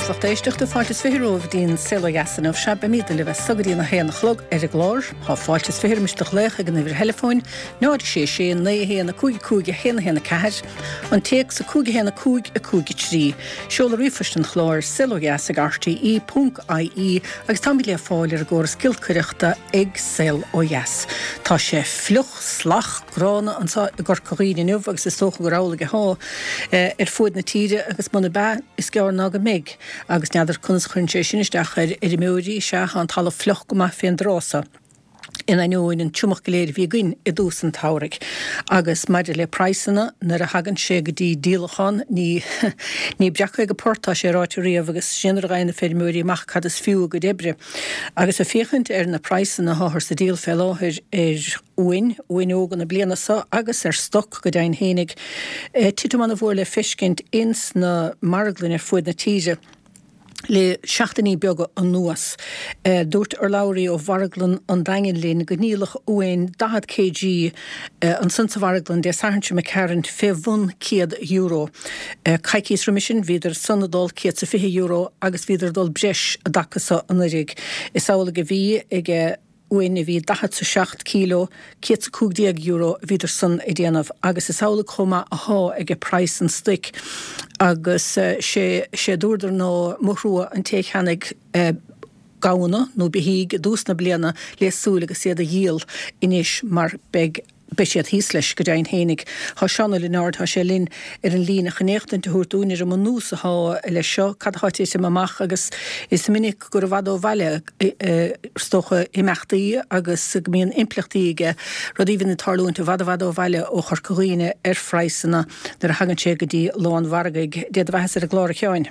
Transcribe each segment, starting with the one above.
Slacht éisteach do fáiltas fihiróh dín Siloyasan of se bemídal le bheith sugadí na héanana chlog ar a glór, há fáiltas fihirmisteach lecha gan bhir telefóin, náid sé na héanana cúige héna ceir, an teag sa cúige héna cúig a cúigi trí. Seola riifistan chlór Siloyas ag RTE.ie agus tá le fáil ar ggóras gilcuireachta ag Siloyas. Tá sé fluch, slach, grána an gur choíine nuh agus is tócha gorála go há ar fud na tíre agus muna be is gear ná go mig. Agus neadar chunas chunse sinisteach ar i méí se an tal floch go mai féin drása. In aóin an túmach goléir bhí gin i dús an táraigh. Agus maidir le praisana nar a hagan sé go dtí díalachan ní breacha go portá sé ráitiríomh agus sinar gaine féidir múirí mach cad is fiú go débre. Agus a féchant ar na praisana háthir sa díal fé láthir uin ógan na bliana sa agus ar stoc go dain hénig. Titum an bhór le fiscint ins na marglin ar fuid na tíre. Le 16 beaga an nuas. Dúirt ar Lowry ó Varglan an daingin linn go nílach uin 10 kg an sunsa Varglan de sarnse me carint €500. Caicís remission viidir sunnadol kiet sa €50 agus viidir dol breis a dacasa an rig. Is ála go bhí ag uin a bhí 17 kg, €120 viidir sun i déanamh agus is ála chuma a há ag price an stick. Agus sé dúidir nó morrua an téchanig gána nó behíg dús na bliana lesúla agus séad a díal inis mar beisiad hís leis go dain hénig. Tá seanna le náir tá sé linn ar an lína chanéachtain túúnir am nús aá le seo cadhaití sem amach agus is minic gur bhd ó bhaile stocha imachtaí agus míon implachtaíige rodíhann na tarlúnta bhd ó bhaile ó chorcaíine ar freisanna nar a hagan sé go dtí Lán Vargaig déad bheithes ar a glóra cheáin.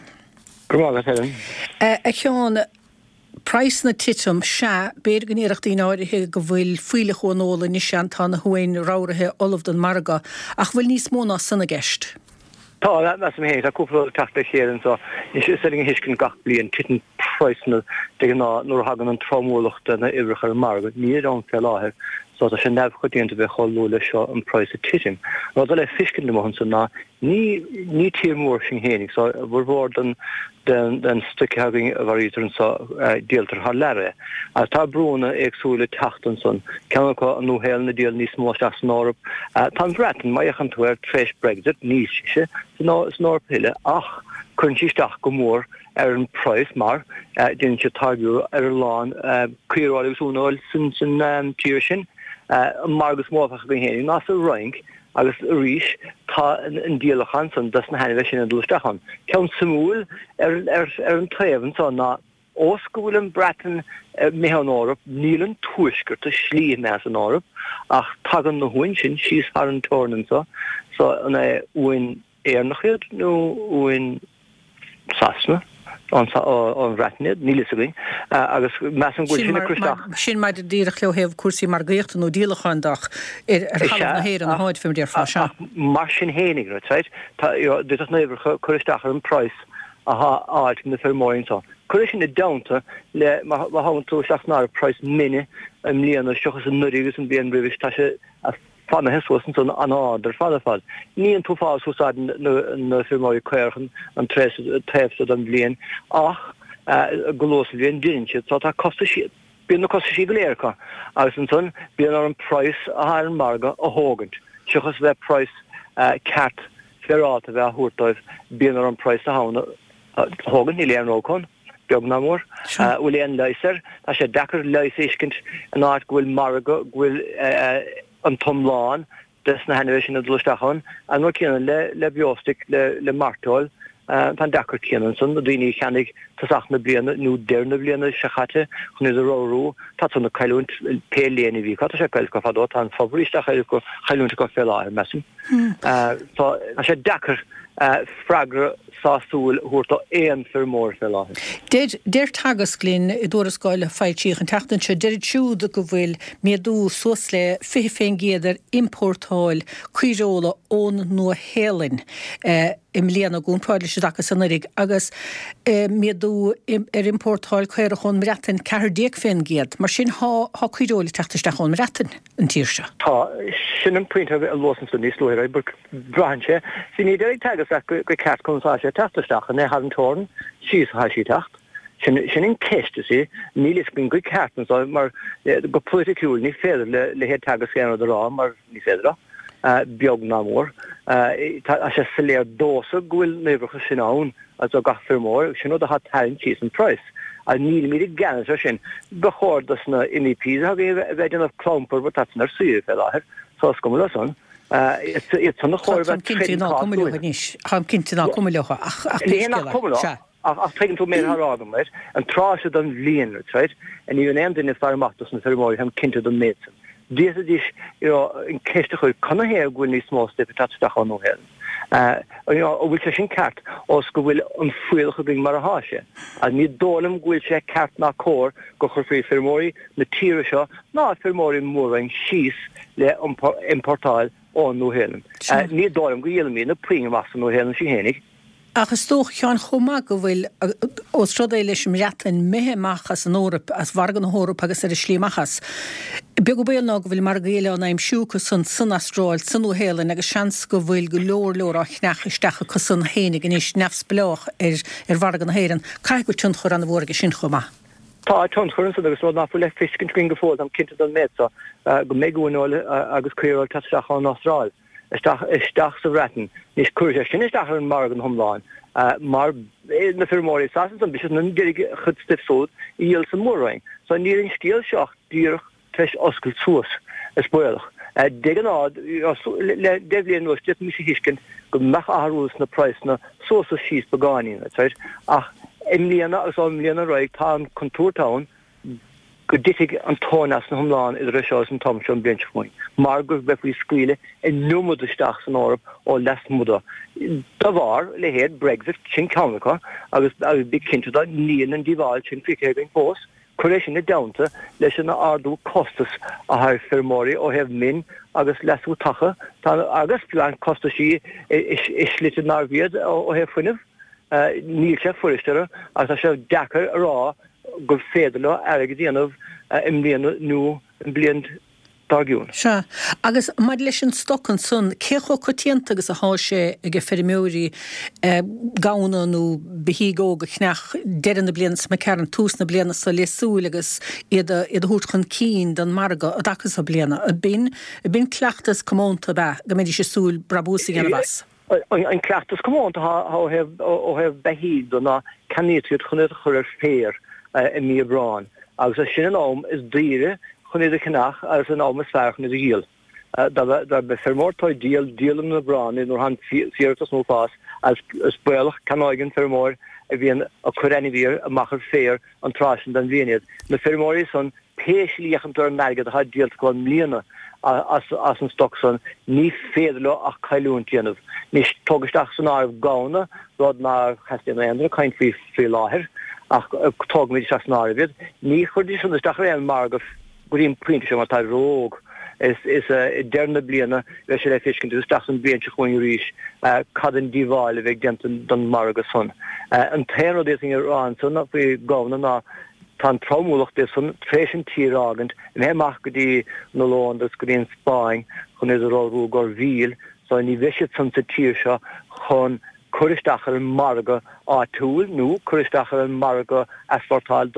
A cheáin Price na titum se béir gan éireachtaí áirithe go bhfuil fuile chónóla ní seantá na huain ráirithe olamh den marga ach bhfuil níos móna sanna gceist. Tá me sem héit a cúpla tata chéan so is setting hiscin gach blion titan price de nóair hagan an trámúlaachta na ibrachar marga ní an fé láthir so tá sé nebh chutíanta bheith choúla seo an price a titim. Nó le fiscin le mohann ná ní tír mór sin hénig so bhór den stukkehagging a varítar sa díaltar har lere. As tá brúna agsúla tachtan son ceanna an nóhéil na díal níos mó as Nórap. Tá bretan maichan tuair treis Brexit níos se Nórap hiile ach chuntíisteach go mór ar an price mar din se tarú ar lán cuiráil únáil sin tíir sin margus mófach go hénig ná a roiing agus ríis tá an díalachan san das na henine sin an dúistechan. Ceann samúil ar an taobhann sa ná óscúil an bretan mé an Nórap níl an tuaisgurt a slí meas an Nórap ach tagan na huin sin síos ar an tornan so an uin éarnachid nó uin sasna an ratnid níl sagin agus meas an gúil sinna cruisteach. Sin maid díirech lehéh cuasí mar gaochtta nó díalachandach ar na héir an háid fim déir fá se. Mar sin hénig right? Tá dúach néibh chuisteach ar an price a áit na fermóin sa. Cuir sin na damta le hagan tú seach ná price mini am líana seochas an nurígus an bíon rivis tá se fanna heswasan son an áidir fad. Ní an túfá úsáid na firmáí cuirchan an tréfsa an blion ach golósa bhíon dinse tá tá costa siad. Bíon na costa sí go léircha agus an son bíon ar an price a an marga a hógant. Seochas bheith price ceart feráta bheith thuirtáibh bíon ar an price a hána hógan ní léan rócón. Beag na mór, bhfuil éon leiser, tá sé dechar leis éiscint an áit bhfuil marga bhfuil an tomláin des na henine sin a dúistechan an mar cían le biostic le martáil tan dechar cíanan son a daoine cheannig tasach na bliana nó deirna bliana se chatte chun is a rórú tá san na caiúnt pe léana bhí tá sé cail go fadó tá fabristeach go chaúnta go fé láir mesin. Tá sé dechar fragra sásúil thuirta éon fir mór fé láthir. Déir tagas glín i dúras gáil fáiltíoch an teachtain se déir siúda go bhfuil méadú suas le féin géadar importáil cuireola ón nó héalinn im líana gúnpáil se dacha san rig agus méadú ar importáil chuir chun mreatain cehardéag féin géad mar sin há cuireola teachtaiste chun mreatain an tíirse. Tá sin an puinte a losan san níos loir bur brahanse sin ní déir tagas go ceart chuná sé teachtasteach a né har an torn síos ha sí techt. Sin in ceiste sé nílis gon go ceartan mar go politicúil ní féidir le hé tagas céan rá mar ní féidir beag ná mór a sé saléir dósa ghfuil nébrecha sin ann as a gafir mór sin a hat tarin cheese and price a níl mí gan sin bechordas na MEPs ha bheitn of clompur wat dat nar suú fel láhir sá go son it's an chóir Ham cinnte ná cumleocha ach tegin tú mé harrágam leis an trá se an bblion right an í an endin is farmachtas na fermóir ham cinnte don méidsan. Dís a dís in ceiste chuir conna héir gúil ní smó deputatsteach an nóhéan. Bhfuil se sin ceart os go bhfuil an fuilcha bring mar a háise. A ní dólam gúil sé ceart ná cór go chur frí fermóí na tíre seo ná fermóí mórain síos le importáil ó nóhéan. Ní dólam go dhéanamí na príomh as an nóhéan sin hénig. Agus tóch chean chomá go bhfuil óstrodé leis mreatlin méheachchas an Órap as wargan Órap agus ar slímachchas. Be go béal ná go bhfuil mar géile an aim siúcha san Astráil san Uhélan agus seans go bhfuil go leor a chneachisteach chu san hénig in is nefsbleach ar wargan héiran. Cai go tún chur an bhórga sin chomá. Tá tún churin agus rud nach le fiscin trin go fód am cinnte an mésa go méúáil agus cuiráil teach an Astráil. Isteach sa bretin, nís cuairte sin isteach an mar an thomláin, mar na firmóí sasan an bis an gerig chud stifsód íal sa mórrain. So níl an scéal seach díoch teis oscail suas is builach. Degan ád, le devlíon nuas dit mis hiiscin go mech ahrús na price na sósa síos bagáín, ach imlíana agus imlíana roiig tá an contúrtáin go dittig an tónas na thomláin is reisás an tomse an benchmoin. Mar gur bheith scuile in numadisteach san Órap ó les muda. Da bhar le héad Brexit sin ceannacha agus big cinnte da níon an díbháil sin fichégin fós, chuéis sin na damta leis na ardú costas a thar fermóí ó hebh min agus lesú tacha, agus plan costa sí is litin narviad ó hebh funineh, níl sé furistere agus a sé dechar rá gur féidirle aige déanamh imlíana nó an blian dargiún. Se, agus mar leis an stocan sun, cécho cotíanta agus a háise ag fermóí gána nó behígó go chneach dean na blianas me cean tús na bliana sa lesúil agus iad hút chun cín den marga a dachas a bliana. A bin cleachtas commónta be, go méidir sé súil brabúsa gan bas. An cleachtas commónta ó hebh behíd na canítiúd chunéad chuir fér in mí brán. Agus a sin an ám is díre chunéad a chnach agus an ám is fearchan is a díal. Da be fermórtáid díal na brán in han fiartas nó fás as builach canáigen fermór a bhíon a chorenihír a machar fér an trásin den bhíinead. Na fermóí son péislíochan tar mergad a had díalt go mlíana as an stockson ní féidirle ach cailún tíanamh. Ní tógasteach san áibh gána rud ná cheistíana éandra caint frí láthir ach tóg méid seach san áibh. Ní chuirdí san isteach réan mar go gurín printe sem tá róg is dearna bliana leis le fiscin isteach san blian se chuin ríis cad an díbháil a bheith dentan don mar agus son. An téanrad is in Iran son nach bhí gána ná tá trámúlacht is son trésin tírágant in héach go dtí na Lóndas go dtíon Spáin chun is arárú gur bhíl so ní bheisiid san sa tír seo chun chuiristeachar an marga áitiúil nó chuiristeachar an marga asfartáil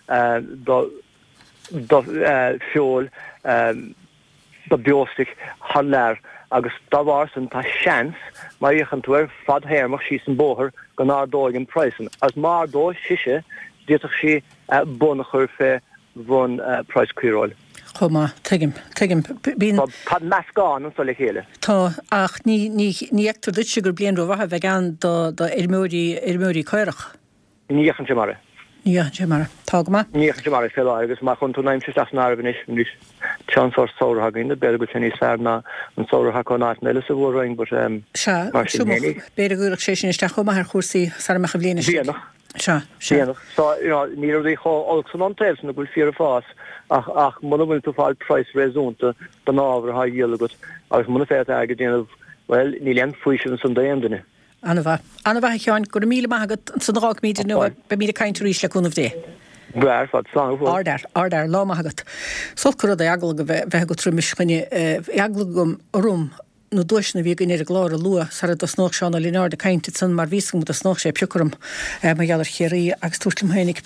do fiol do biostic halléir agus dáhhar san tá seans mar dhéchan tuair fad héirmach sí san bóthir go nádóigin preisan. As mar dó siise déach sí buna chur fé bhn price cuiráil. Chomá, tuigim. Tá meascán an le chéile. Tá ach ní eachtar dute gur blian roh bheith gan do irmóí coirech. Níchan se mar. Níchan se mar. Tágma? Níchan se mar fé agus mar chun tú naim se as nábhanis níos teansár sórathagaine, be go sin níos fearna an sóratha náit meile sa bhraing, but beidir gúach sé sin isteach chomá ar chósaí sa mecha bliana So, ní dí cho san an tefs na bhfuil fear fás ach muna bhfuil tú fáil price réúnta don ábhar ha dhéalagat agus muna fé aige déanamh well ní leon fuisisin san daimdine. Anna bheith cheáin gur míle maigad san rák míidir nu be míle caiint ríis le chunmh dé. Bhar fad sang Ardar lá maigad. Sulcur a eagla go bheith go trúmiscinine eagla gom rum nó dúisna bhí gin ar a gláir lua sa a snóch seán a línáir de caiinte san mar vísum a snóch sé piúcham maiallar chéirí agus túirtim hénig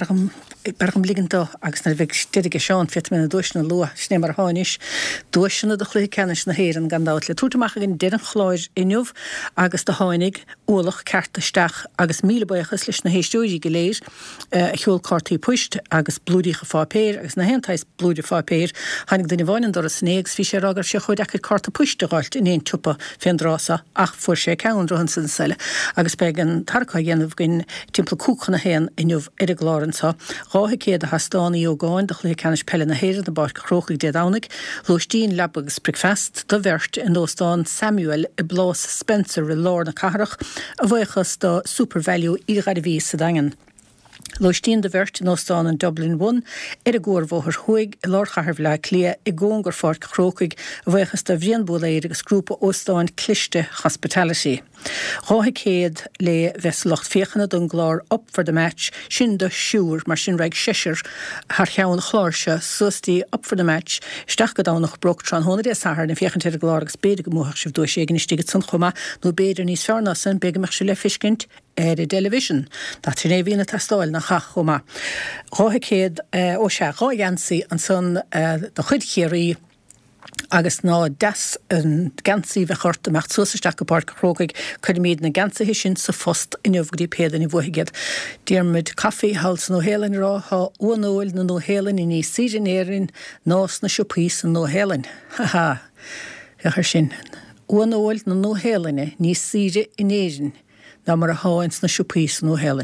pergam ligantá agus na bheith stiige seán fit me na dúisna lua sné mar háis dúisina do chlé cenis na héir an gandáit le túrtaach gin dean chláir inniuh agus de háinnig ólach ceartaisteach agus míle buchas leis na héistúí go léir cheúil cartaí puist agus blúdícha fápéir agus na hentais blúdi fápéir hanig duna bhhain do a snégs fi sé agur se chuid echar carta puisteáilt in éon tupa féndrása ach fuair sé ceann rohan san selle agus be an tarcha dhéanamh gin timpla cúchanna héan inniuh ar a gláransa rátha céad a hastánaí ó gáin de chlé ceannis pelle na héir na bar chróchaigh dé dánig Lúistín lebagus bricfest do bhirt in óstáin Samuel i blás Spencer i lár na carach a bhchas do supervalue i gaidir ví sa dagan. Lúistín de bhirt in óstáin in Dublin 1 ar a gcóir bhóthar chuig i lár chathar le clia i ggóngur fort chrócaig a bhchas do bhríonbúla agus grúpa óstáin cliste hospitality. Rátha céad le bheitslacht féchanna don glár up for the match sin do siúr mar sin raig siir haar cheann chláirse sustí up for the match steach go dánach brok tran hóna é sahar na féchann ar glár agus béidir go múthach sibh dúis égan istíige san chuma nó béidir níos fearna san begamach se le fiscint ar a television. Tá sin é bhína testáil na cha chuma. Rátha céad ó se ráhéansaí an san do chuid chéirí agus ná das an gansaí bheith chorta mecht suasasteach go park chrógaig chuir míad na gansaí sin sa fost inniuh grí pédan i bhuaigad. Díarmid caí hals nó hélan rá há uanóil na nó hélan i ní sírinéirin nás na siúpís an nó hélan. Haha, chuir sin. Uanóil na nó hélanne ní síre inéirin ná mar a háins na siúpís nó hélan.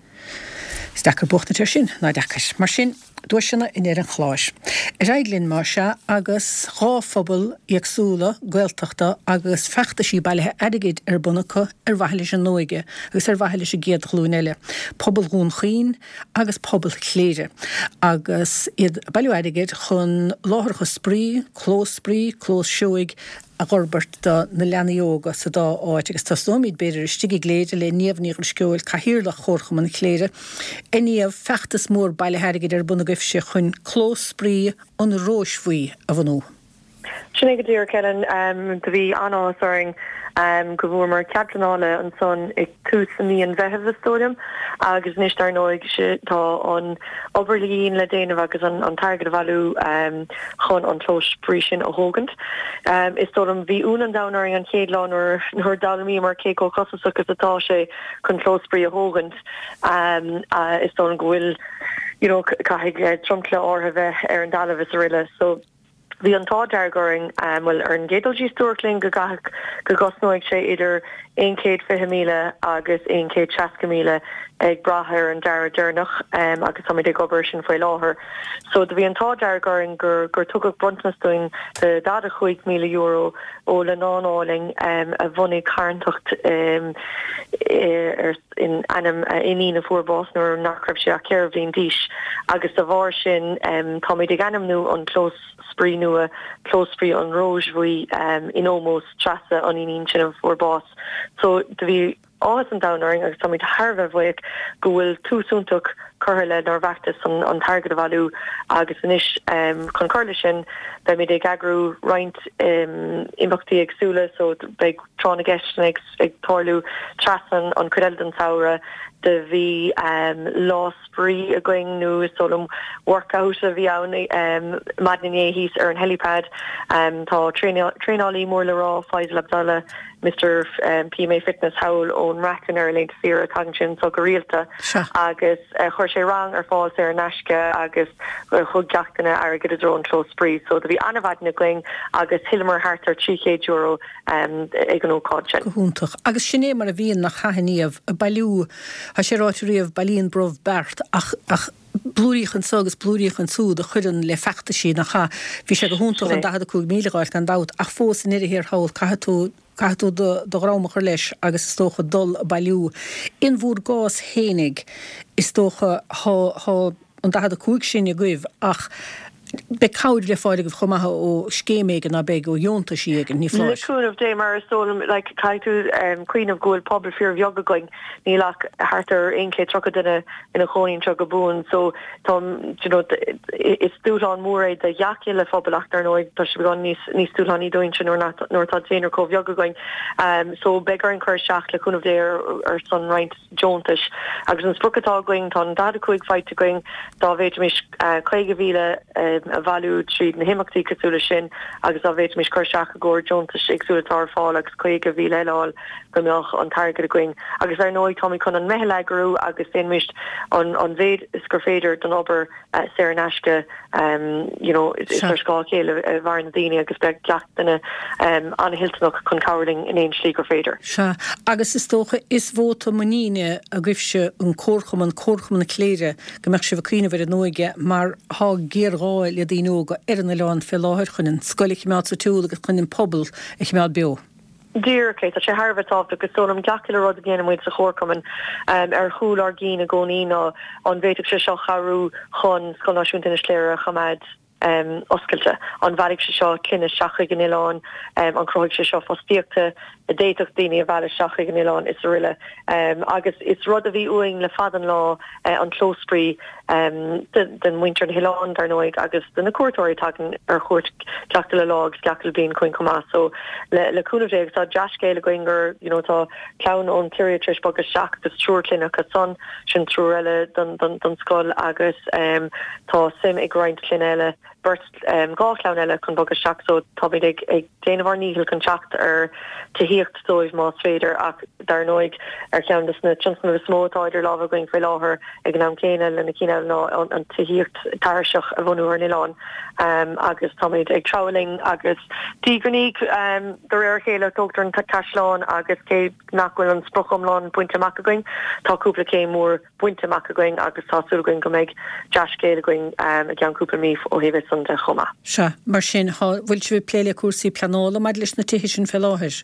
Steachar buchna tir sin ná dechas mar sin dúisina in ar an chláis. Reiglinn mar se agus ráphobal iagsúla gaeltachta agus fechta sí bailithe airigid ar bunacha ar bhaile an nóige agus ar bhaile sé géad chlúneile. Pobal gún chuoin agus pobal chléire. Agus iad bailú airigid chun láthracha sprí, clós siúig a gorbert da na leanaíoga sa dá áit agus tá sómid beidir stigi gléide le níomhníoch sciúil cahiúla chórcha man chléire. Iníomh fechtas mór baile herigid ar buna goibh sé chun clós sprí an róisfuí a bhanú. Sinna go dtíor Kellen go bhí anásaring go bhfuair mar ceadranála an son ag tús san íon bheitheh stódium agus níos dar nóig tá an oberlíon le déanamh agus an targad a bhú chun an tlós sprí sin a hógant. Is tódum bhí ún an dánaring an chéad lán nuair dalmí mar cé có cosas agus atá sé chun tlós sprí a hógant. Is tódum go bhfuil caithigh tromtla ortha bheith ar an dalamh is riile. So Bhí an tádear goring bhfuil ar an gédaltí stúirlín go gosnóigh sé idir 150,000 agus 170,000 ag brathir an dear dúrnach agus samid ag obair sin foioi láthair. So bhí an tádear goring gur tugad bruntnastoin de €50,000 ó le nánáling a bhunnig cairntacht in anam iní na fuórbás nó nachrab sé a ceirblin díis agus a bhar sin táid ag anamnú an clós sprí nua clósprí an róismhuí in ómós trasa an inín sin an fuórbás. So bhí áhas an dánaring agus táid Harbh bhuiig go bhfuil túsúntaach chutha le nar bheachtas an targad a bhú agus inis chun chuirla sin be mé ag agrú roint imbachtaí agsúla so beag trána gceistin ag tórlú trasan an chuideil an saora de bhí lásprí a going nu solum workout a bhí ann madnané hís ar an helipad tá tréálaí mór le rá Faisal Abdallah Mr. PMA Fitness Howl ón Racan ar leint fear a tagan sin so go rialta agus chuir sé rang ar fáil ar neisce agus chug deachtainna agad a drón tro sprí so bhí anhhadna going agus hiilemar hart ar €300 ag an óáid sin. Gohúntaach agus sinné mar a bhíon nach chahaníomh a bailú ha sé ráitiríomh bailíon broh bert ach blúíchan sogus blúíchan súd a chudan le fechta sí nach cha bhí sé go húntaach an 12 míleáil an dat ach fós in idir hawl caitú do rámachar leis agus tócha dul bailú. In bhúr gás hénig is tócha an 12 sin a goibh ach Be cáid le fáide go chumathe ó scéméigen a beg ó jónta sígan ní flá. Leún of day mar stolam like caiú Queen of Gold Public Fear of Yoga going ní lach hartar inké tro in a choin tro bún so tom it's dút an mór de jaci le fobelachtar noid tá se gan níos túlaní doin nor tá féinar có yoga going so begar an chur seach leún of day ar son reint Jontas agus an sprukatá going tá da chuig fight going dá véit mis chuige vile a valú tríd na himachtaí cosúla sin agus a bhéit mis chuirseach a gcóir Jontas agsúla tar fáil agus chuig a bhí leáil go meoch an targad a going agus ar nóid tomí chun an mehelegurú agus féin mist an bhéad is gur féidir don obair Sarah Nashke is ar scá chéile a bhar na daine agus be gleachtainna an hiltanach chun cabirling in éon slí gur féidir. Se agus is tócha is bhóta maníine a gcuibse an córchaman na cléire go meach se bhcíine bhar a nóige mar há géarráil le daoine go ar na leán fé láthir chun an scoilech mead sa túla agus chun an pobl ag mead beo. Dearclé a sé Harbhtá agus sonam gaci rud a ggéanam muid sa chórcaman ar chúl ar gín a gcóína an bhéiteach se seo charú chun sconáisiúnta na sléire chamad oscailte an bhaigh se seo cinenne seacha gan Ián an croigh se seo fostíochta a déach daine a bhile seacha gan Ián is riile agus is rud a bhí uing le fadan lá an clósprí den winter an Hián ar nóig agus den na cuatóirí tagan ar chuirt ceachta le lág ceachil bíon chuin comá so leúnahéag tá deascéile goingur tá ceann ón tíiriatris bagus seach de trúrlína a son sin trúile don scoil agus tá sim ag roiint clinéile burt gáchlean eile chun bogus seach so táid ag déanamhar níhil chun teacht ar tahíocht dóibh más féidir ach dar nóig ar cean na tionsna smótáidir láha going fé láthair ag an am céine le na cíine ná an tahíocht tarseach a bhúir Ián agus táid ag traveling agus tíganíg gur ar chéile tótar an caisláán agus cé nachhfuil an sprochamláán buinte macaing táúpla cé mór buinte macaing agus tásúgaing go méid deascéile going a ceanúpla míh ó héh san de chuma. Se mar sin bhfuil si bh pléile cuasaí planála mar leis na tuiche sin fé láthir.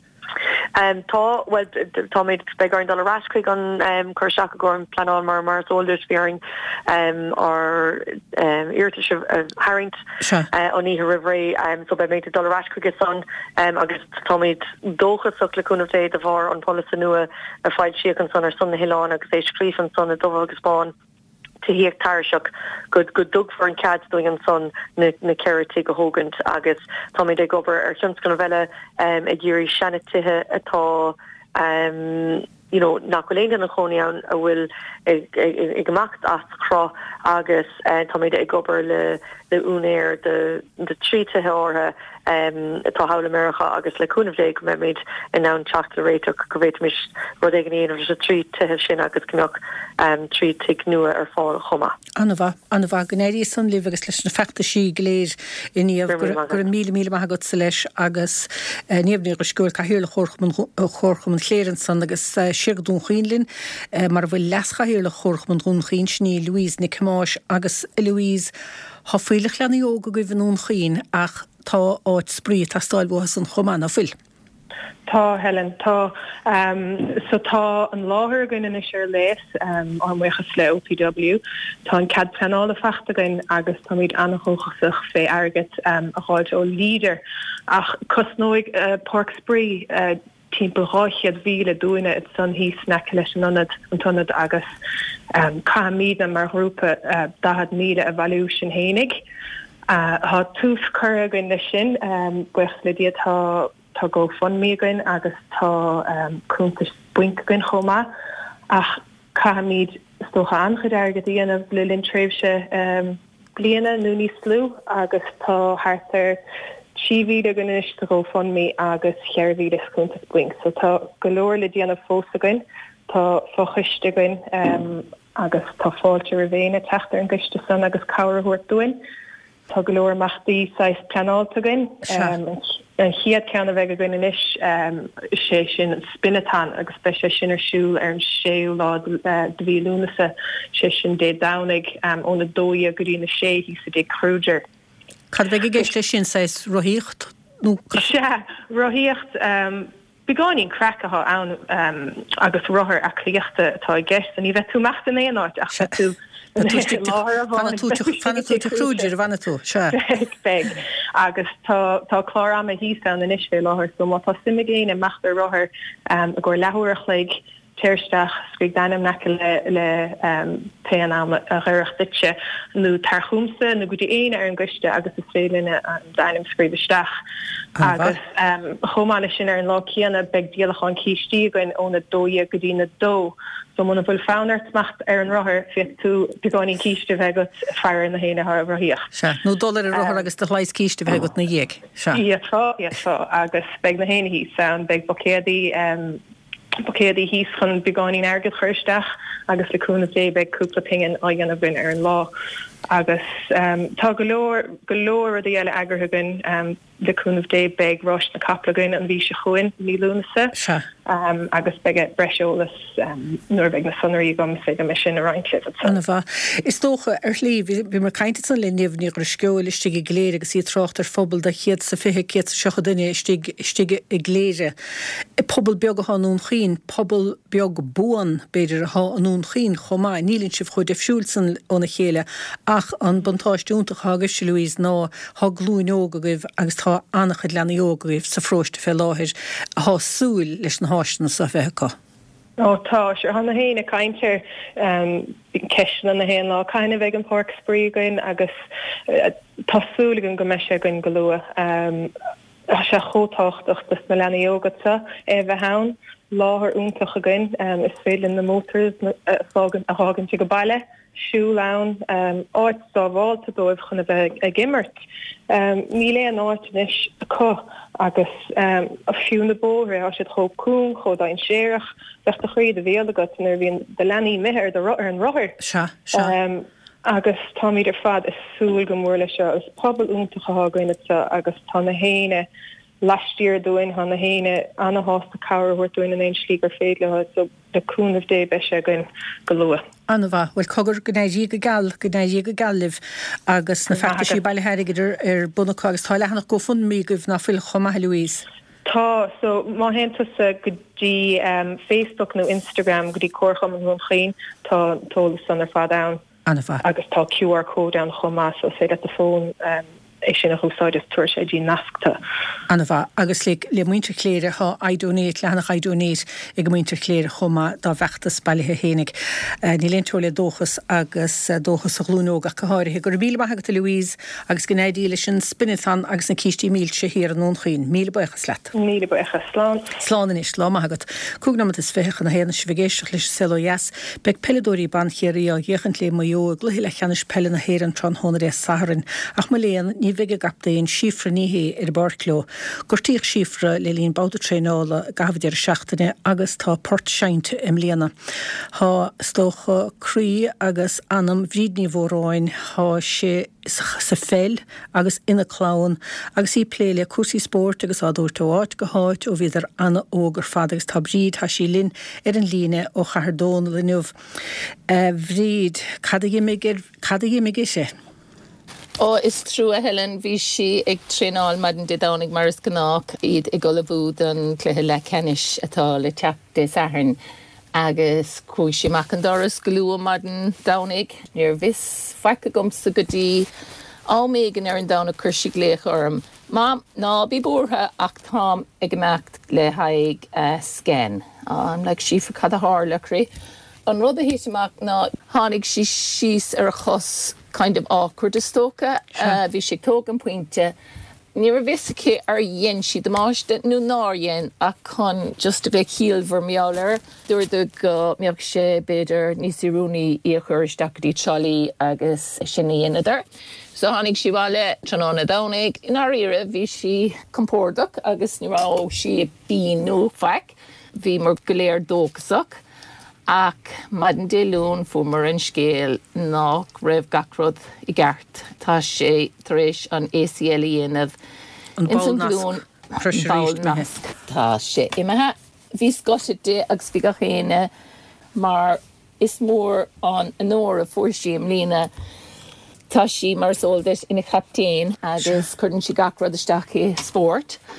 Tá méid begar an dollarráscuig an chur seach a gom planán mar ólders bhearing ar irte se haint an ihe rivré so be méid dollarráscuig son agus táid dóchas so leúnmh dé a bhar an policy nua a fáid siach an son ar son na Hián agus é scríf an son a dómh agus Spáin. Tahíag tarseach go dug for an cad doing an son na ceirtí go hógant agus táid ag gobar ar sims go bheile a ggéirí sena tuthe atá nachhuiléon na choneán a bhfuil ag gemacht as cro agus táid ag gobar le únéir de tríthe orthe tá hála America agus leúnmhlé go méid in ná teachta réiteach go bhéit mis rud ag éon a trí tuthe sin agus gneach trí tig nua ar fáil chuma. Anna bh gnéirí san libh agus leis na fechta sí léir iníomh gur mí go sa leis agus níomhní go scoil cahiúla chórchaman chléiran san agus sigadún chuoinlinn mar bhfuil leschahiúla chórchaman dún chuoin sní Louise Nic Máis agus Louise há fuilech lena jóga go bhhanún chuoin ach tá áit sprí tá stáil buchas an chomán a fuil. Tá Helen tá so tá an láthir goin in sér leis an muchas le OPW tá an cad planála fachta goin agus tá míid annachóchasach fé agat a cháid ó líder ach cosnóig Park Spree timppel ráchiad víle doine it san hís na leis an tonnad agus cha míad mar grúpa 10 míle evaluation hénig há tús chur goin na sin buch le dia tá go fan mé goin agus tá cúntas buint goin chomá ach cha míad stocha angedargad dhéanamh le lintréimhse bliana nó níos slú agus tá hartar tíhíle gonis go fan mé agus chearhíle cúntas buint so tá golóir le déanamh fósa goin tá fochaiste goin agus tá fáilte a bhéine teachtar an giste san agus cabharthuairt doin tá golóir machtaí 6 planálta goin an chiad ceanna bheith a goin inis sé sin spinnatán agus be sé sin arsúil ar an séú lá de bhí lúnasa sé sin dé danig óna dóí a goí na sé hí sa dé cruúidir. Cad bheith géis lei sin 6 rothíocht? Se rothíocht begáín cracatha ann agus rothair a clíochta atá gceist a ní bheith tú meachta éonáid ach tú fanna tú cruúidir bhana tú se. Beg agus tá chlár am a hí an in isfé láthir so má tá simigéin a meachtar rothair a gur lehuaach le teirsteach scrig danim na le pean am a ghuireach ditse nó tarchúmsa na gotí éine ar an gcuiste agus is félinne an danim scríbeisteach agus chomáile sin ar an lá chéanna beg díalach an cíistí goin óna dóia go dtí na dó so muna bhfuil fánart macht ar an rothair fi tú beáin cíiste bhegat fear na héine har roiíoch. Se nó dólar a rothair agus de chláis cíiste bhegat na dhéag. Iá agus beg na héine hí san beg bocéadaí Bocéadaí híos chun beáin airgad chuirsteach agus leúna dé beh cúpla pingin a dhéanana bin ar an lá agus tá golóir a eile agarthagan leúnmh dé beh rois na caplagan an bhí se chuin mílúnasa agus beige breisiolalas nuair beh na sonnaí gom sé me sin a reinclih. Is tócha ar lí bhí mar caiinte san linneamhní gur sceil istigh gléir agus í trocht ar fphobal de chiad sa fithe cé secha duine istigh i gléire. Pobal beag a háún chin, pobal beag buan beidir a háún chin chomá nílinn sibh chuid defisiúlsan óna chéile ach an bantáistúntaach agus se Louise ná há glúin óga goibh agus tá annachchud lena óga goibh sa fróiste fé láthir a há súil leis na háisna sa bheitcha. Tá se hanna héine caiintear ceisna na héan lá caiine bheith an Park Sprígain agus tásúlagan go meise gon golua se chótáchtach dus na lena ógata bheith hán láthir úntaach again is félinn na motors a hágan si go baile siúlán áit sábháilta dóibh chuna bheith a gimmert. Míle an áitinis a có agus a fiú na bóre a siad chócún chodáin séireach bheith a chuid a bhéalagat nar bhíon de lenaí mithir ar an rothair. Agus tá idir fad is súil go mór lei seo is pobal úntacha hágainite agus tá na héine lastíir doin han na héine anna hásta cabhar huiir doin an éon slígar féadlathe so deúnmh dé be se gon golua. Anna bha, bhfuil cogur gnéidí go galibh agus na feachta sí bailtheigidir ar bunach agus tá lehanach go fun mí goibh na fuil chomá Louise. Tá so má hentas go dtí Facebook nó Instagram go dtí cuacham an bhn chéin tá tólas san ar fád ann. Agus tá QR code an chomá so sé le fón sin a chusáid tuair sé dí nascta. Anna bha, agus le muintre cléire há aidúnéit lehanach aidúnéit ag muintre cléire chomá dá bheachtas bailithe hénig. Ní léontóir le dóchas agus dóchas a glúnóga go háirithe gur míle maithagta Louise agus gnéidíle sin spinnithan agus na cíistí míl sé hir an nónchaoin. Míle buchas leat. Míle buchas slán. Slánan is lá maithagad. Cúgnamad is fécha na héana svigéisteach leis SLOS beg peladóí ban chéirí a dhéchant le maio gluhi le cheannis pelle na héan tron hónar é saharin ach má léan ní bhige gaptaíon sífra níhé ar barcló. Gur tíoch sífra le líon báda tréála gahadidir seachtaine agus tá port seinte im léana. Tá stócha crí agus anam bhrídní bhóráin há sé sa fel agus ina chlán agus í pléile cuasí sport agus adúirta áit go háit ó bhíidir anna ógur fad agus tá bríd tá sí linn ar an líne ó chahardóna leniuh. Bhríd, cad a gimig sé? Is trú a Helen bhí si ag tréáil maidin de dánig mar is gannách iad i gola bhúd an cluthe le cenis atá le teach de saharn agus cúi si mac an doras golua maidin dánig níor vis feice gomsa go dtí áméigean ar an dána chuirsigh léach orm. Má ná bí búrtha ach tám ag imeacht le haig scan. Le sífa cad a hárlachrí. An rud a héiteach ná tháinig si síos ar a chos kind of awkward stoka vi sé tógan pointe ní a visci ar dhéon si de máiste nó náhéon a chun just a bheith híal vermeáler dúir de go meach sé beidir níos irúnaí í chuirteachtaí trolí agus sinnéanaidir. So hánig si bhile tróna dánig in áíire bhí si compórdach agus ní rá si bí nó feic bhí mar goléir dógasach. Ach maidin déilún fu mar an scéal nach raibh gacrod i gceart. Tá sé tar éis an ACL dhéanamh an báil nasc. Tá sé imethe bhí scoiste agus bhí go chéine mar is mór an nóir a fuairsiam lína tá sí mar sóldais ina chaptéin agus chuann si gacrod isteach i sport.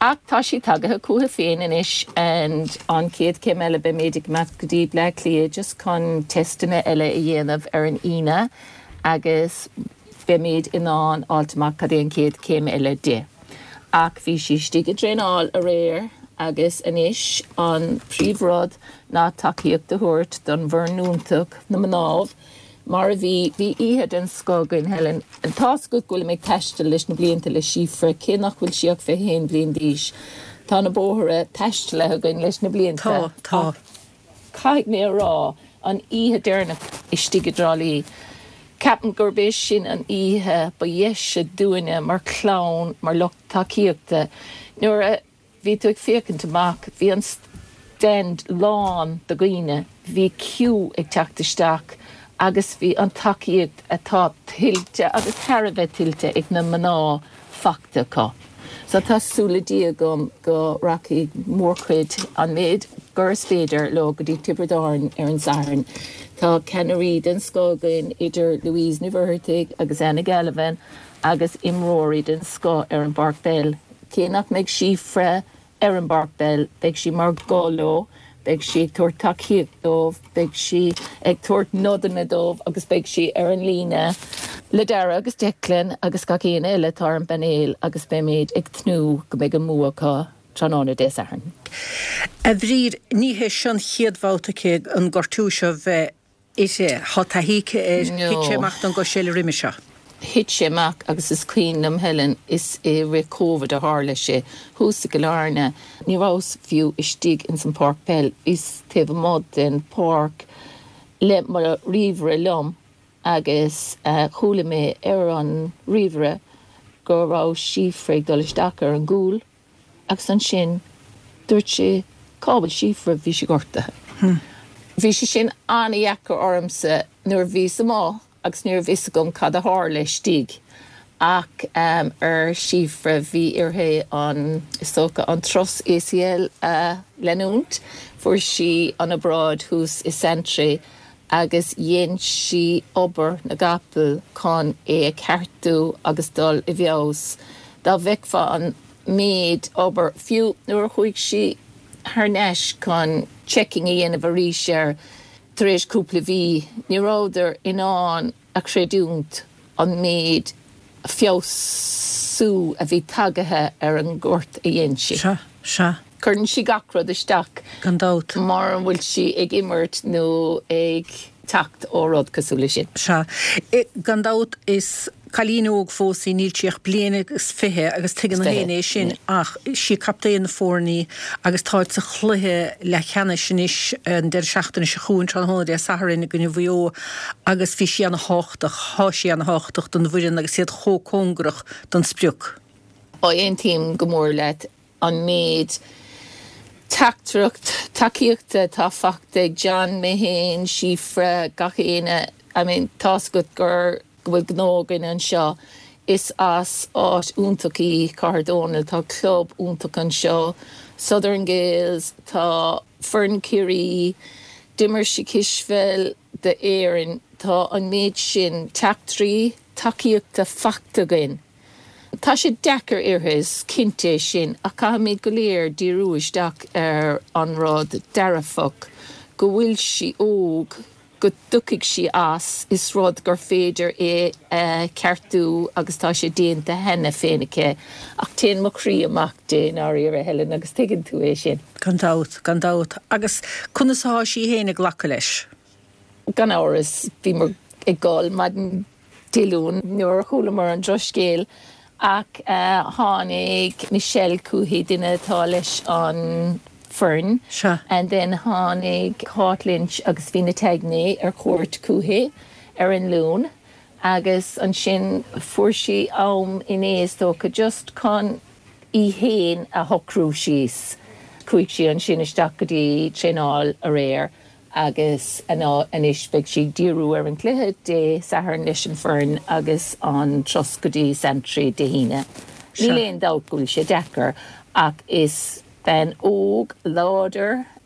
Ach tá sí tagathe cuatha féin inis and an céad céim eile be méidir meas go dtí le clia just chun testaime eile a dhéanamh ar an ine agus be méid inán áilteach cad éon céad céim eile de. Ach bhí sí stigad dréanáil a réir agus inis an príomhrád ná takeíocht de thuirt don bhharnúntaach na mnámh mar bhí ihe den scogain Helen an táscud goil méid teiste leis na blianta le sífra cé nach bhfuil siach fé héin blion díis. Tá na bóthra teiste le againn leis na blianta. Tá. Caiig mé rá an ihe déirnach is stigad drálí. Capan gurbéis sin an ihe ba dhéise dúine mar clán mar locht takeíochta. Nuair bhí tú ag fécinn amach, bhí an stand lán do gine, bhí ciú ag teachtasteach agus bhí an takeíocht atá tilte agus tharbheith tilte ag na maná facta cá. So tá súladí go racaí mórchuid an méid gur féidir le go dtí Tiberdáin ar an Sahairn. Tá Kennerí den scógain idir Louise Ní Mhuircheartaigh agus Anna Gallivan agus imróí den scó ar an Barc Bell. Cénach meid sífra ar an Barc Bell, beidh sí mar góló, beidh sí ag tuairt takeíocht dómh, beidh sí ag tuairt nodanna dómh agus beidh sí ar an líne. Le dara agus declan agus ga céan eile tar an benéil agus be méid ag tnú go beidh an múacha tránána dé Sahairn. A bhrír níhe sin chiadmháltacha an gortúise bheith ise hátahíce hitseach an go séile riimiise. Hitseach agus is cuinnam Helen is é récóvad a hála sé. Húsa go lárna, ní rás fiú istíg in san Parc Bell is teh mod den park le mar a rívre lom agus chúla mé ar an rívre go rá sífraig dolisteach ar an gúl agus an sin dúirt sé cábal sífra bhí sé gortathe. Bhí sé sin anaíachar ormsa nuair bhí sa má agus nuair bhí gom cad a hála stíg. Ach ar sífra bhí arthe an istócha an tros ACL lenúnt fuair sí an abrád hús is centri agus dhéon sí obair na gapal chun é ceartú agus dul I bheos. Dá bheiceá an méid obair fiú nuair chuig sí thneis chun checking a dhéanamh a rísear tar éis cúpla bhí ní ráidir inán a creidúnt an méid fiosú a bhí tagathe ar an gcuirt a dhéon si. Se. Cuireann sí gacrad isteach Gan dát. mar an bhfuil si ag imirt nó ag tacht órád cosúla sin. Se. Gan dát is chalíóg fósaí níl tíoch bliana agus fithe agus tuigean na héana sin ach sí captaí na fórnaí agus táid sa chluthe le cheanna sin is an deir seachtainna se chuún tran hóna a Sahairn gona bhío agus bhí sí an háchtach, há sí an háchtach don bhuiin agus siad chócóngrach don spriúch. Ó éon tíim go mór leit an méid tactrucht, takeíochta tá fachta John Mahane, sífra gachéine, táscud gur bhfuil gnógan an seo is as áit úntachaí Cardónal tá club úntach an seo, Southern Gales, tá Fern Curie, Dimmer sí Kisfel de éireann tá an méid sin teachtraí takeíochta factagainn. Tá sé dechar iarthas cinnte sin a cha méid go léir díúisteach ar an rád dearafach go bhfuil si óg go ducaigh si as is rád gur féidir é ceartú agus tá sé déanta hena féinice ach téan mo chrí amach déan áí ar a Helen agus tuigeann tú é sin. Gan dát. Agus chunaá sí héanana ghlacha leis. Gan áras bhí mar ag gáil maidin tilún nuair chúla mar an droscéal ach tháinig Michelle Cúhí duine tá leis an Fern. Se. And then tháinig Hátlynch agus bhí na teagnaí ar chuairt Cúhí ar an lún agus an sin fuair sí am inéas tócha just chun I héin a hocrú síos. Cúig sí an sin isteach go dtí tréáil a réir agus anis beidh sí díú ar an cluiche dé Sahairn leis an Fern agus an tros go dtí centri de híine. Ní léon dágúil sé dechar ach is ben óg láidir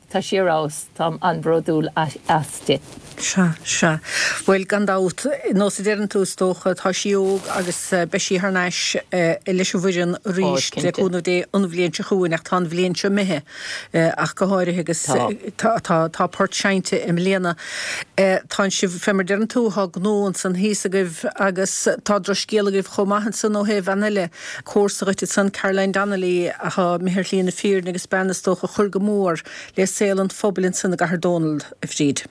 tá sírás tá an brodúil asti. Se. Bhfuil gandát nó sé déan túús tócha tá siúg agus beí thnáis leis bhuiidir ríist leúna dé anbhlíonn se chuúin ach tá bhlíonn se mithe ach go háir agus tá port seinte im léana. Tá si femar dean tútha gnóin san hísagah agus tá droscéalagah chomahan san ó heh vanile cósaghte san Caroline Donnelly a mihir líonna fír agus benastócha chur go mór le sélan fóbalinn sanna gahar Donald a bhríd.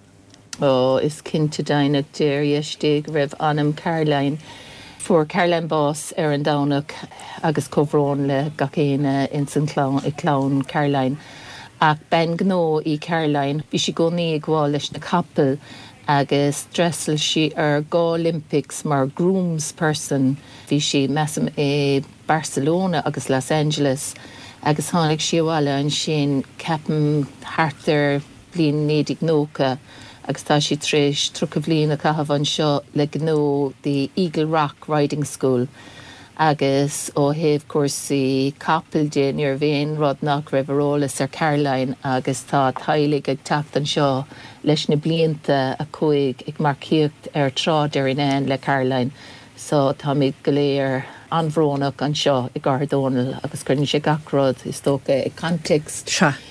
Is cinnte dainach déiríistigh raibh anam Caroline fuair Caroline Boss an dánach agus comhrón le gacéine in san clán Caroline. Ach ben gnó í Caroline, bhí si gcónaí ag gháil leis na capel agus dressel si gá Olympics mar groomsperson. Bhí si measam Barcelona agus Los Angeles agus tháinig si bhile an sin ceapan hartar bliain nédig nócha. Agus tá si tríis tro a bblion a caithfh an seo le gnó the Eagle Rock Riding School agus ó thaobh cuasaí capel déan ar bhéon rud nach raibh rólas ar Caroline agus tá tailig ag tacht an seo leis na blianta a chuig ag marcíocht ar trád ar in éan le Caroline. So tá mé go léir anbhrónach an seo i gcathair Donald agus chuirn sé gacród is tócha ag context.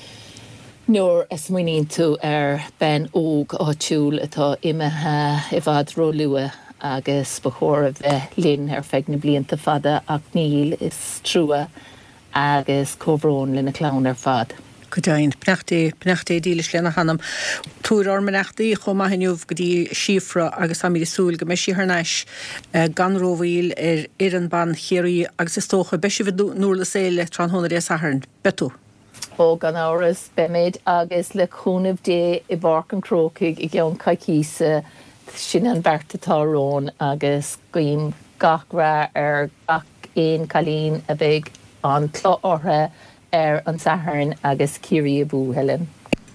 Nuair is muoíonn tú ben óg áitiúil atá imethe I bhfad rolua agus ba chóir a bheith linn ar feig na blianta fada ach níl is trua agus comhrón le na clán ar fad. Go dain, pnachtaí dílis lena hanam. Túr ormanachtaí chomaithniuh go dtí sífra agus amí súil go meisi thnáis ganróhíil ar an ban chéirí agus is tócha beisi bh nuair le séile trán hóna réas athrann. Betú. Ó gan áras beméid agus le chúnamh dé I bharc an crócaigh I gceann caicísa sin an bhartatárón agus goim gach ra ar gach éon chalín a bheith an clá ortha ar an sathern agus Ciarí Bú Helen.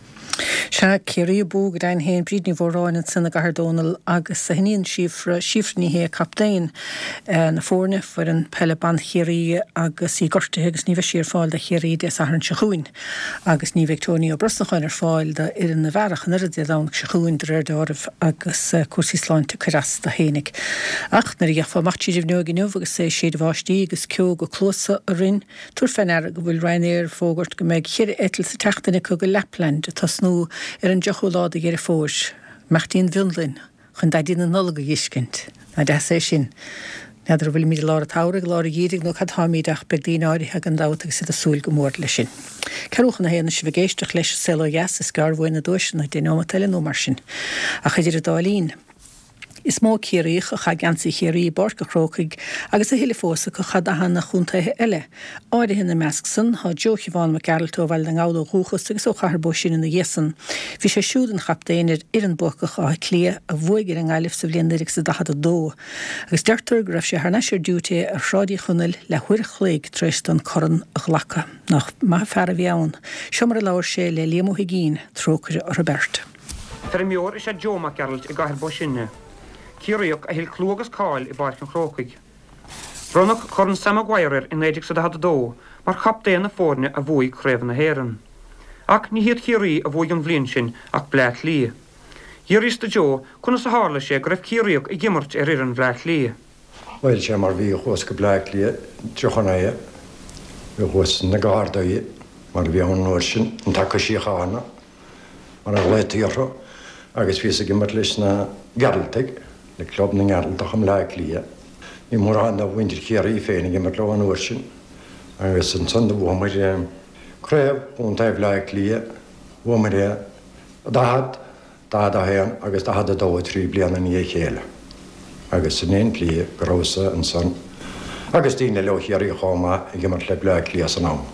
Se Ciarí Bú go dain héin bríd ní bhráin sanna gahar Donald agus sa hiníonn sífrní hé captéin na fórne for an peleban chéirí agus í gortathe agus ní bheith siar fáil de chéirí de sathrann se chuin agus ní Victoria ó Brosnacháin ar fáil de ar an na bharach an irid dánach se chuin de réirdárah agus cuasí sláinte churas a hénig. Ach nar dheachfa machtíidir nuaginniuh agus sé séad bháistí agus ceog go clósa a rinn túr fenar go bhfuil Ryanair fógart go méid chéir étil sa teachtainna go Lapland tá snú ar an deochulád a ggéir fós, meachtaíon bhionlinn, chun daidín an nulaga dhiiscint. Na de sé sin, neidir bhfuil míad lára tára go lára dhírig nó cad háíideach beag dín áirithe an dáta agus a súil go mór lei sin. Ceúchan na héanana si bh géisteach leis seolas is garbhhain na dúisina dé nó teile nó mar sin. A chuidir a dálín. Is mó céiríoch a cha gansaí chéirí barca crócaig agus a hiile fósa go chad a hanna chuntaithe eile. Áide hinna measc san, há Jochi bháin me Geraltó bhil an gáda rúchas agus ó chahar sin in na dhéasan. Bhí sé siúdan chaptéinir ar an bucach á clia a bhuaigir an gáilih sa bblion sa dachad a dó. Agus deirtar go raibh sé thneisir dúte ar sráidí chunil le chuir chléig tréist an choran a ghlacha nach má fear a bheann. Siomar a láir sé le lémó higín trócaire a Robert. Fer mior is sé Joma Geralt I gahar sinne. Ciaríoch a hill clúgus cáil I bharc an chrócaig. Bronnach chun sama gairir in éidir sa dachad dó, mar chaptéin na fórne a bhuaigh chréibh na héan. Ach ní hiad Ciarí a bhuaigh an bblion sin ach bléit lí. Dhiarista Jo chuna sa hála sé go raibh Ciaríoch I gimmart ar an bléit lí. Bhfuil sé mar bhí chós go bléit lí trochanna bhí chós na gádaí mar bhí an nóir sin an take sí chána mar a léitíarra agus bhí sa gimmart leis na Geraltaigh. Le club na Geralt am le lia. Ní mór an bhaintir Ciarí féinnig I mar le an uair sin. Agus an san bhmar créibh ón taobh le lia, bhmar dahad a héan agus dahad a dó 3 bliana ní chéile. Agus san éon lí grósa an san. Agus tíine le Ciarí cháma I mar le lia san ám.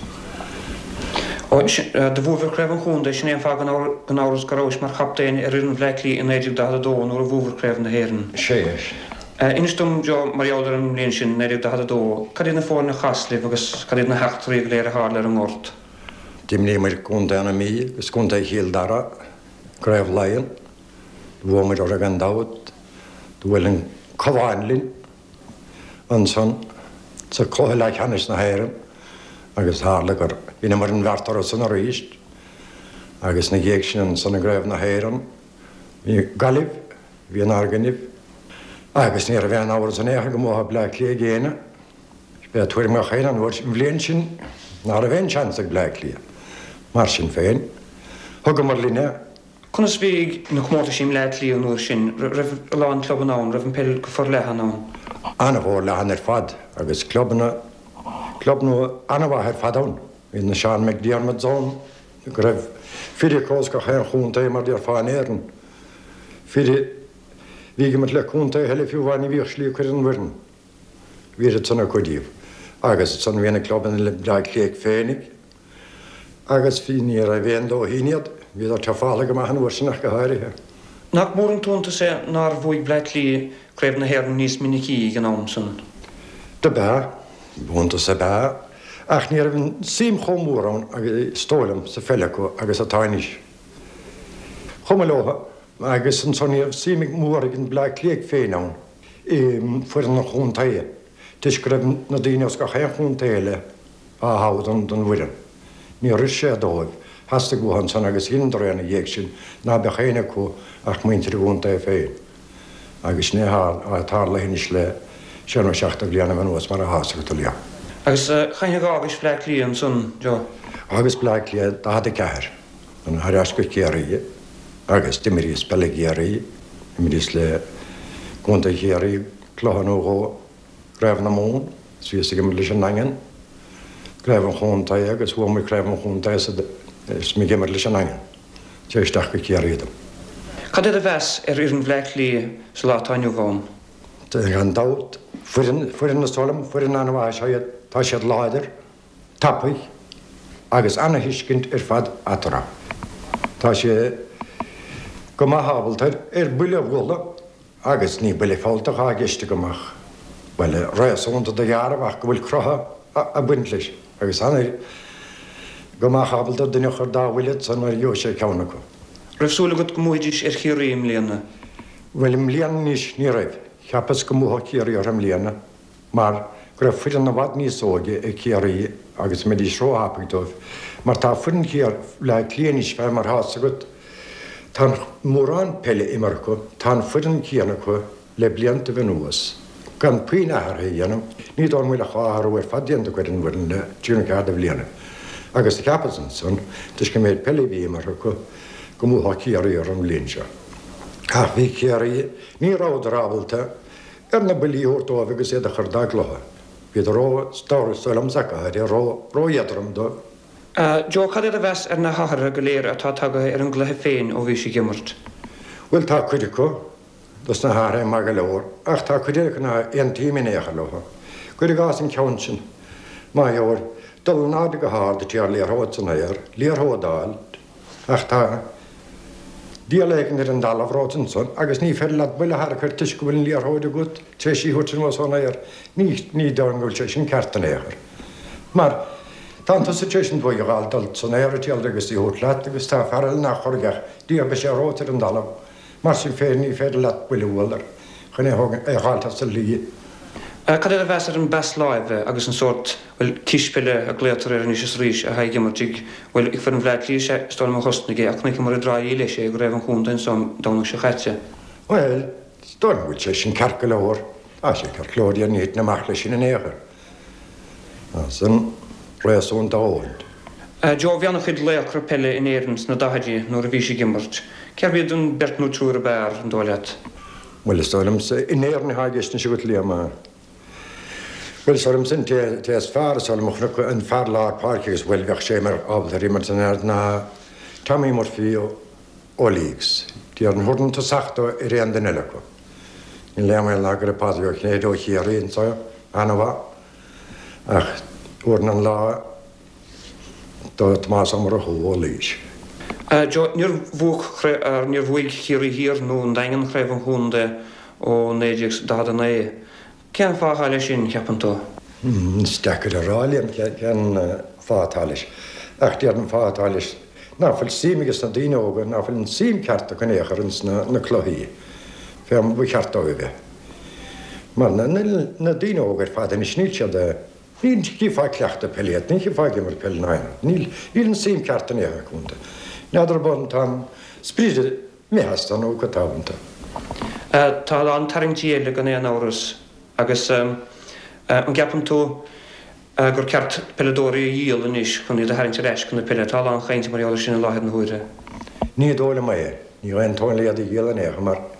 De bhúfar craibh an chúnda sin éon fá an áras goráis mar chaptéin ar an bhleiclí in éidir dahad a dó nó a bhúfar craibh na héan. Séis. Inistúm Jo marheálar an mblion sin éidir dahad a dó, cad na fórna chaslih agus cad na heachtarí go léir a hála ar an ort. Dim ní mar cúnta anna mí, gus cúnta chéal dara, craibh leion, bhmar ar a gan dád, bhfuil an coháinlinn, an san, sa cótha le cheannis na héireann, agus hála gur bhína mar an bhartar san a ríist, agus na dhéag sin sanna greibh na héan, hí galibh, hí an arganibh, agus ní a bhean áhar san éair go mtha bleach lí géine, be tuair mar chéan an bhir bblion sin ná a bhéon seans ag bleach lí, mar sin féin, thugam mar líne. Conas bhíigh na chmórta sin leid lí an úair sin, raibh lán cluban ann, raibh an pell go for lehan ann. Anna bhór lehan fad, agus clubnú anna bhá fad ann. Hí na Seán McDiarmid zón, go raibh fiidir cós go chéan chúnta mar dtíar fáin éan. Fiidir bhíige mat le chúnta heile fiúhhainna bhíoh slí chuir an bhirn. Bhíad sanna chuidíomh. Agus san bhíonna cluban le bleag léag féinnig. Agus fí ní a bhéon dó híinead, bhíad ar tafála go maithan uair sinach go háirithe. Nach mór an túnta sé nar bhuaig bleid lí creibh na héan níos minicí gan am san. De bá, búnta sa bá, ach ní bhín sim chomúrán agus stólam sa feileú agus a tainis. Chomalóha, agus an soníomh simig mór gin bleag léag féinán fuair na chúntaie. Tis go raibh na daine go chéan chúntaile a hád an bhuian. Ní ris sé dóibh, hasta gúhan san agus hindréna dhéag sin ná be chéine có ach muintir gúnta féin. Agus néthal a tála hinis le seanna seachta bliana man was mar a hása go lia. Agus chaine gágus bleid lí an sun, Jo? Agus bleid lí dáda ceair, an harás go céirí, agus dimirí spela céirí, dimirí le gúnta chéirí, clohan ó greibh na mún, suas go leis an angan, greibh an chúnta agus bhfuil mu greibh an chúnta mí gimar leis an angan. Téisteach go céirídam. Cad a bheits ar an bhleic lí sa látáinú gáin? Tá an dát, fuirin na solam, fuirin anna bhá tá siad láidir, tapaich, agus anna hiiscint fad atara. Tá sé go maithabhaltar buile bhla, agus ní buile fáilteach a giste gomach. Well, roiasúnta de dhearabh go bhfuil crotha a buint leis, agus anna go maithabhaltar duine chur dáhhuiile san mar dheoh sé ceanna go. Raibhsúla go muidís ar chiaíim líana? Well, líana níos ní raibh, cheapas go mútha ciaí ar am líana, mar go raibh fuidir na bhad níos óige i ciaí agus mé dí sróthapagdóibh, mar tá fuirin ciar le clíanis bheith mar hása go tá mórán pelle imar go, tá fuirin cianna go le blianta bhnuas. Gan puoine athe dhéanam, ní dá muile cháthú ar fadíanta go an bhfuin le dúna cáda bbliana. Agus ceapasan san, tus go méid pelle bhí mar go mútha ciaí ar an líonse. Ach bhí ciaí ní rádábalta ar na bilíúirtóibh agus éad a churdá glotha. Bhí rá stáirsalam sacair róiadram do. Jo, cad a bheits ar na hathra go léir atá tagathe ar an gluthe féin ó bhí sé gimmart? Bhfuil tá chuide go, dus na hára mar go leir, ach tá chuide na an tíimine écha lotha. Chuide gás an ceann sin, má heir dul náda go háda tíar léarthóid san éir, léarthódáil, ach tá díalégan ar an dalahráin son, agus ní fer leat buile thar chuir tuis go bhfuil léarthóide gut, tréisí thuirtin was san éir, ní dángúil sé sin ceartan éair. Mar Tanta situation bhfuil gáildal san éirtíal agus í thuirlaat agus tá fearil nach chorgach dí be sé rótar an dalam, mar sin féin ní féidir leat builehir chun é gáilta sa lí. Cad a bheits ar an bes láimh agus an sort bhfuil tiispile a glétar ar an is rís a haige martíigh bhfuil ag fer an bhleid lí sé stáil mar chostnaige ach nic mar a drá lei sé go raibh an chúntain som dána se chaite. Well, stáil bhfuil sé sin cearca leir a sé carlóí a níiad naach lei sin in éair. San réasún dáhaint. Jo, bheannach chud léachra pelle in éirins na dahaidí nó a bhí sé gimmart. Ceir bhíad an bertnú trúr a bear an dóilead? Well, stáilm in éirna háigeisna si go líama. Well, sálam sin téas fear sálamach an fear lá páircegus bhfuil bheith sé mar ábal rimar san air na tamí mar fií ólígus. Tí ar an thuirnta saachta i réan den eile go. In leamil lágur a páideoh chéadó chiaí an sa anna bha. Ach, úr an lá dá más am mar a hólís. Jo, níor bhuaig chiaí hir nó an dagan chréibh an chúnda ó néideag dáda na é. Cean fáthailes sin cheapantó? Steachar a ráilíon cean fáthailes. Ach tíar an fáthailes. Ná fuil síimigus na daine óga, ná fuil an sím cearta chun écharins na chluthaí. Fé an bhu cearta bheith. Mar na daine ógar fád in sníte de níl cí fá cleachta peliad, níl cí fá gimar pelnaine. Níl an sím cearta écha chunta. Neadar bon tam spríide méhastan ó go tábanta. Tá an taringtíile gan éon áras agus an gapan tú gur ceart pedóí díal in is chun iad a haint reis chun na pile tá an chainte mar sin láhead na húire. Ní dóla mai, ní an tóinla a díal an écha mar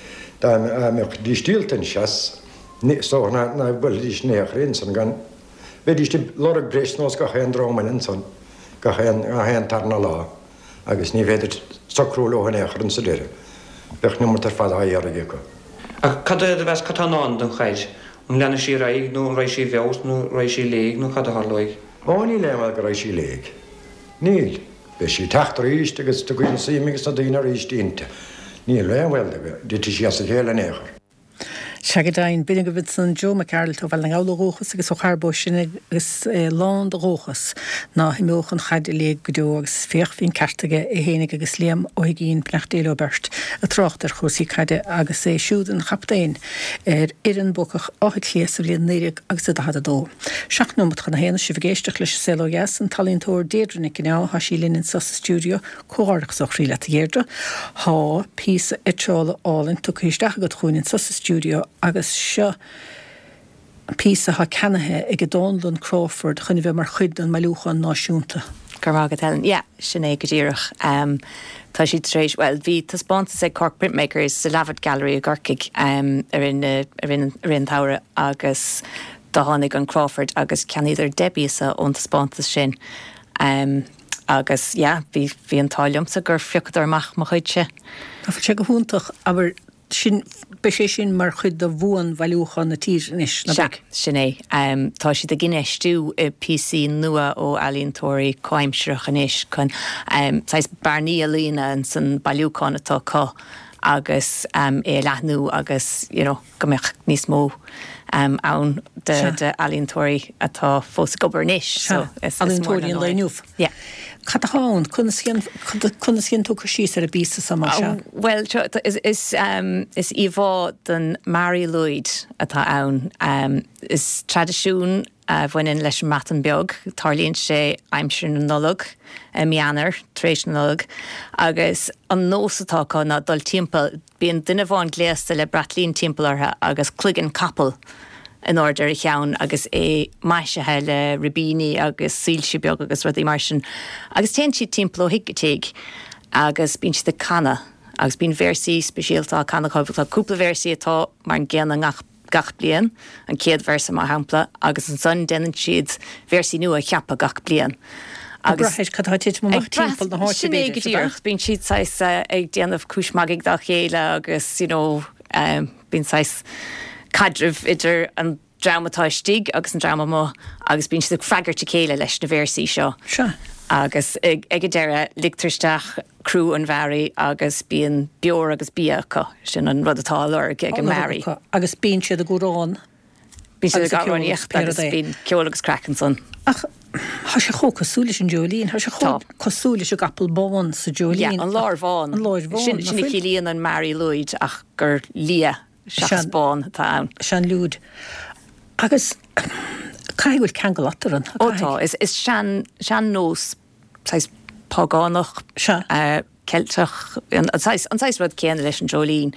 me dí stíltan seas só na bhfuil dís néach rinsan gan beidir lora breis nás go chéan ráman insan go chéan tarna lá agus ní féidir sacrúlóhan échar sa léire. Bech numar tar fad haíar a go. Cad a bheits catáán don chaid? An lena sí raig nó rééis sí bheos nó rééis sí léig nó cad a hálóig? Ní le go rééis sí léig. Níl, be sí teachtar ríist agus do gin síimigus a dtíine ríistínta. Níl lehfuil dit sí as a chéile échar. Segadáin bin go bit san Joe McCarroll tó bhil an gálaróchas agus ó charbó sin agus lán róchas ná himóchan chaid le godó agus féoch hín ceirrtaige i hénig agus léam ó gín pnechtdéile bert a trochttar chósaí caide agus é siúd an chaptéin an bocach ácha chéas a líon néireach agus a dá dó. Seach nómat chuna héana si bhgéisteach leis selóheas an talíntóir déadrannig gná há sí linn sa stúdio cóáireachs ó chríle a dhéirdre há písa etrála álinn tu chuisteach go chuoinn sa stúdio agus seo písa ha cenathe ag Donlan Crawford chun bheith mar chuid an meúchan náisiúnta. Garmágad Helen, sinné go ddíireach. Tá si trééis, well, bhí tá spáanta sé Cork Printmakers sa Lavard Gallery a Gorcaig rin táire agus dá tháinig an Crawford agus cean idir debíasa ón spáanta sin. Agus, bhí an táiliomsa gur fiocadar amach mo chuidse. Tá sé go húntaach, aber sin be sé sin mar chud a bhuan bhailúchan na tír inis na bag. Sinné, tá si a gginnéistú i PC nua ó alíontóirí coimseach inis chun sais barní a lína an san bailúchan atá có agus é lethnú agus gombeach níos mó ann de alíontóirí atá fós gobar níis. Alíontóirí an leiniuh. Cad a háin chuna sin tú chu síos ar a bísa sama se? Well, is íomhá den Mary Lloyd atá ann. Is tradiisiún bhainin leis an matan beag, tarlíonn sé aimsir na nullag, meanar, tréis na nullag, agus an nós atá ná dul timpeall, bíon duine bháin gléasta le bratlín timppeallartha agus cluigean capal in order cheann agus é maisethe le ribíní agus sílse beag agus rudí mar sin. Agus téann siad timpeall ó hiigetéig agus bíonn siad a canna agus bíonn versaí speisialtá canna chuiltá cúpla versaí atá mar an gceanna gach blian, an céad versa má hampla, agus an son denan siad versaí nua cheappa gach blian. Agus cadhaid mo timpeall na háte beidir. Bíonn siad ag déanamh cúismagaigh dá chéile agus bíonn sais cadrih idir an dramatáistíigh agus an drama mó agus bíonn siad freigarte céile leis na versaí seo. Agus ag deire ligtarsteach crú an bheirí agus bíon beor agus bíacha sin an rud atá lurg ag an Mary. Agus bíonn siad a gúrán. Bíonn siad a gáráníocht agus bíonn ceolalas Crackenson. Tá sé cho cosúlis an Jolín, tá sé cho cosúlis a gapal bán sa Jolín. An láir bháin. An láir bháin. Sinna cílíonn an Mary Lloyd ach gur lia seachspáin tá ann. Sean lúd. Agus caihfuil ceangalattar an. Ótá, is sean nós págánach celteach anáis rud céan leis an Jolín.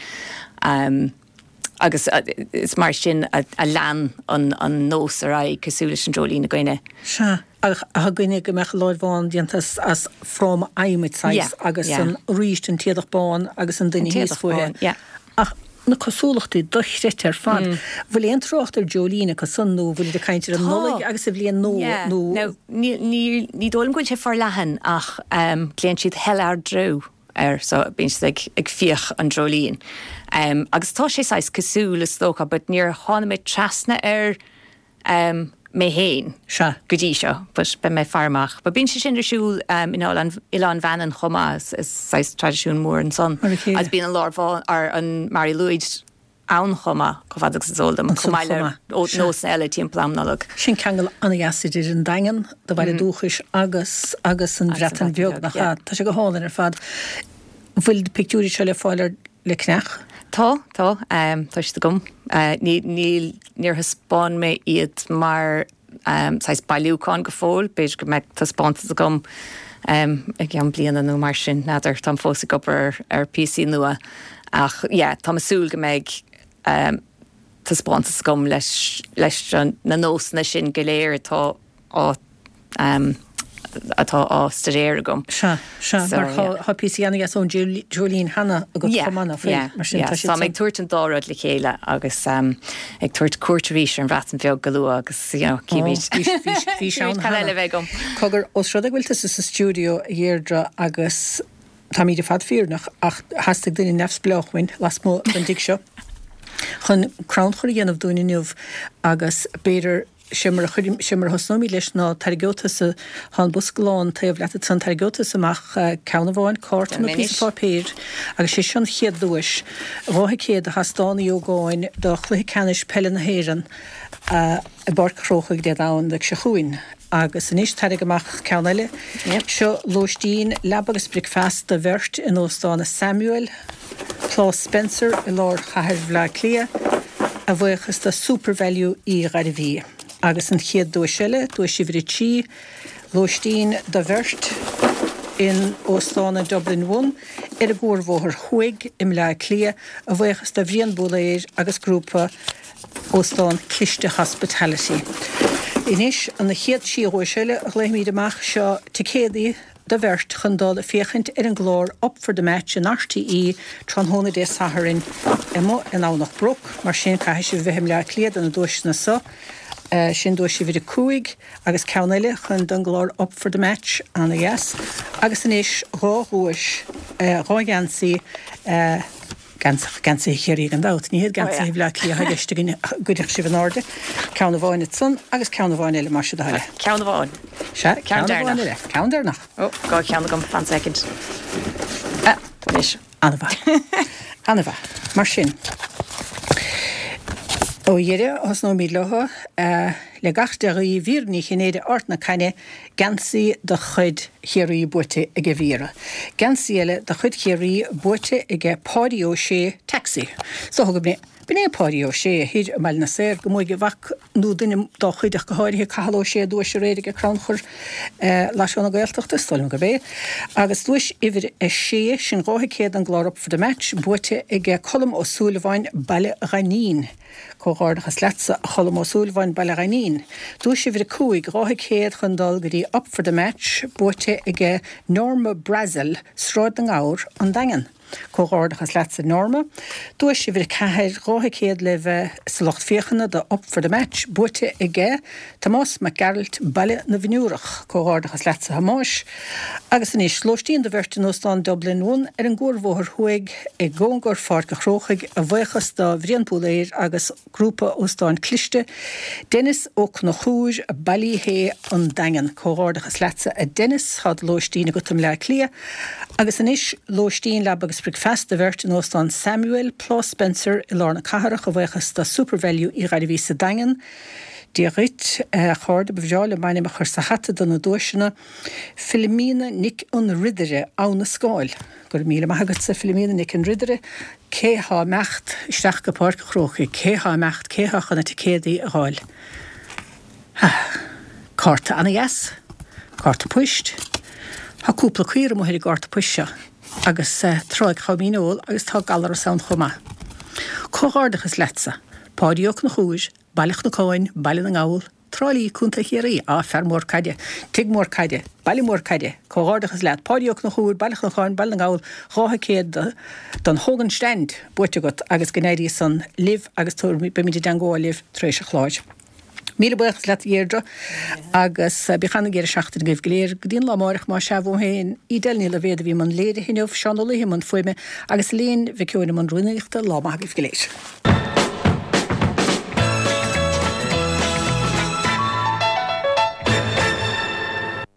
Agus is mar sin a lean an nós ar raig cosúlis an Jolín a gcuine. A gcuine go meach láid bháin díantas as frám aimimid sais agus an ríist an tíadach bán agus an duine híos fuhe. Ach na cosúlachtaí dochreite ar fad. Bhfuil éon trocht ar Jolín go san nó bhfuil de caiintear an nólaigh agus a bhíon nó. Ní dólam goil sé far lehan ach léann siad heile drú so bíonn siad ag fioch an Jolín. Agus tá sé sais cosúlas tócha, but níor tháinig trasna ar mé héin go dtí seo, but be mé farmach. Ba bíonn sé sin siúil Ilan Vannan chomá is sais tradiisiún mór an son. As bíon an láir bháin ar an Mary Lloyd ann chomá go bhfad agus zolda man chumáile ó nós eile timpplam nálag. Sin ceangal anaiad idir an dagan do bhaid dúchas agus an bhreatan bheog nach cha. Tá sé go hálan ar fad. Bhfuil de pictúrí seo le fáilir le cneach? Tá si gom. Níor haspáin mé iad mar sais bailúcháin go fóil, beidir go meid tá spáanta a gom ag an bliana nó mar sin nadidir tá fósa go ar PC nua ach tá masúil go méid tá spáanta gom leis na nósna sin go léir atá ástaréir gom. Se mar PC anna ón Jolín Hanna a go chumana Tá ag tuairt an dárad le chéile agus ag tuairt cuairtarí an bhreat an bheag goú agus hí eile bheith gom. Cogur os rud a bhfuilta sa stúdio dhéardra agus tá míidir fad fíornach ach hasasta duine nefs bleachhain las mó an dig seo. Chun crown chuir dhéanamh dúine nuamh agus beidir simar hosnomí leis ná targóta sa hán busclán taobh leata san targóta amach ceanna cort na pípápéir agus sé sin chiad dúis bhtha céad a hastánaí ó gáin do chluthe canis pelle na héan a bar chróchaigh de dán ag se chuin. Agus in is tarig amach ceanile seo lóistín lebagus bricfast a bhirt in óstána Samuel Plá Spencer i lár chathir bhlá clia a bhuichas de supervalue í radhí. Agus an chiad dúisiile dúis sibhrití lóistín de bhirt in óstána Dublin 1 ar a gcóirmhóthar chuig im le clia a bhuichas de bhríon bólair agus grúpa óstán Cliste Hospitality. Inis an na chiad síóisiile a léimíad amach seo ticédaí de bhirt chundal a féchant ar an glór up for the match in RTE tronhóna dé Saharin immo in ánach broc mar sin caiisi sé bheithim le cléad an na dúisna sa sin dúis sé viidir cuaig agus ceanile chun don glór up for the match an yes agus inis ráhuis rágansaí gansa chéirí an dat, ní gansa hí le lí haiste goideach si an áde, ceanna bháin san agus ceanna bháin eile mar se heile. Ceanna bháin? Se ceandarnach. Gá ceanna gom fan second. Is. Anna bheith. Mar sin. Ó dhéire os nó míad letha le gachtaí bhíorní chinnéide ortna caine gansaí de chud chéirí buirte ag go bhíra. Gansaí eile de chud chéirí buirte ag páidí ó sé taxi. So thugad mé Bné páidí ó sé híd meall na séir go móige bhach nó duine dá chuideach go háirithe cahaló sé dúis sé réide go cránchur leisna gailteachta stoilm go bé. Agus dúis ihir sé sin ráthicéad an glár up for the match buirte ag colm ó súlahhain baile ranín. Cóárdachas letsa a cholam ó súlhhain baile ranín. Dúis sé bhir cuaig ráthicéad chundal gurí up for the match buirte ag Norma Brazil sráid an gáir an dagan. Cóárdachas letsa Norma. Dúis sé bhir ceithir ráthicéad le bheith sa locht féchanna de up for the match buirte ag Tomás McGarrett baile na bhniúrach. Cóárdachas letsa Hamáis. Agus in is slóistíon de bhirt in óstán Dublin 1 ar an gcóirmhóthar chuig ag góngur fáca chróchaig a bhuichas do bhríonpóléir agus grúpa óstáin Cliste. Dennis óg na chúis a bailíhé an dagan. Cóárdachas letsa a Dennis had lóistín a gutam le clia. Agus in is lóistín le agus bricfast a bhirt in óstán Samuel Plá Spencer i lár na catharach a bhuichas do supervalue í radhí sa dagan. Dírit cháda bhbheála maine chur sa hata don na dúisina Philomena Nick an Ridere ána scáil. Gur míle maigad sa Philomena Nick an Ridere céthá mecht isteach go páirca chrócha, céthá mecht céthá chuna ticédaí a gháil. Cárta anna yes, cárta puist. Tá cúpla cuiir mo hiidir cárta puiste agus troig chamíóil agus tá galar san chomá. Cóárdachas letsa, páidíoch na chúis, bailach na cáin, baile na gáil, trálíí cúnta chéirí á fermór caide, tigmór caide, bailmór caide, cóárdachas leat, páidíoch na chúir, bailach na cáin, baile na gáil, ráthicéad don hógan stand buirte got agus gnéirí san liv agus túr be míidir dangóil liv tréis a chláid. Míle buchas leat dhéardra agus bichanna géir seachtain goibh léir dín lámárach má se bhhéin ídelní le bhéad bhí man léide hinmh seanolaí man foiime agus léon bhiciúna man ruúnaíochta lámach goibh léir.